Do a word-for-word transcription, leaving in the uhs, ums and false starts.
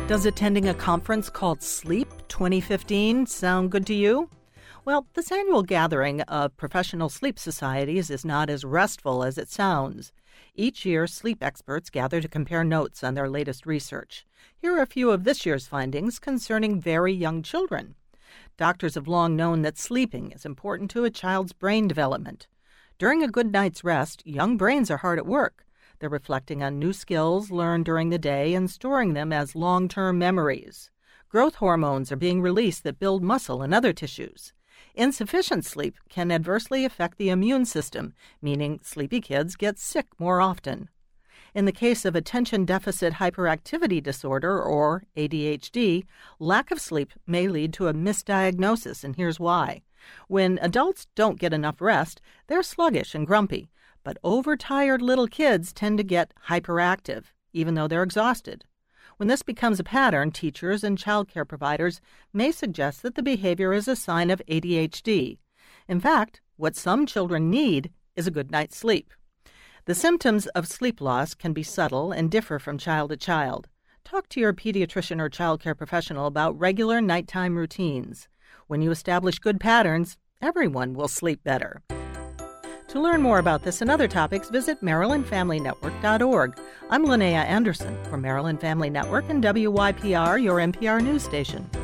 Does attending a conference called Sleep twenty fifteen sound good to you? Well, this annual gathering of professional sleep societies is not as restful as it sounds. Each year, sleep experts gather to compare notes on their latest research. Here are a few of this year's findings concerning very young children. Doctors have long known that sleeping is important to a child's brain development. During a good night's rest, young brains are hard at work. They're reflecting on new skills learned during the day and storing them as long-term memories. Growth hormones are being released that build muscle and other tissues. Insufficient sleep can adversely affect the immune system, meaning sleepy kids get sick more often. In the case of attention deficit hyperactivity disorder, or A D H D, lack of sleep may lead to a misdiagnosis, and here's why. When adults don't get enough rest, they're sluggish and grumpy. But overtired little kids tend to get hyperactive, even though they're exhausted. When this becomes a pattern, teachers and child care providers may suggest that the behavior is a sign of A D H D. In fact, what some children need is a good night's sleep. The symptoms of sleep loss can be subtle and differ from child to child. Talk to your pediatrician or child care professional about regular nighttime routines. When you establish good patterns, everyone will sleep better. To learn more about this and other topics, visit Maryland Family Network dot org. I'm Linnea Anderson for Maryland Family Network and W Y P R, your N P R news station.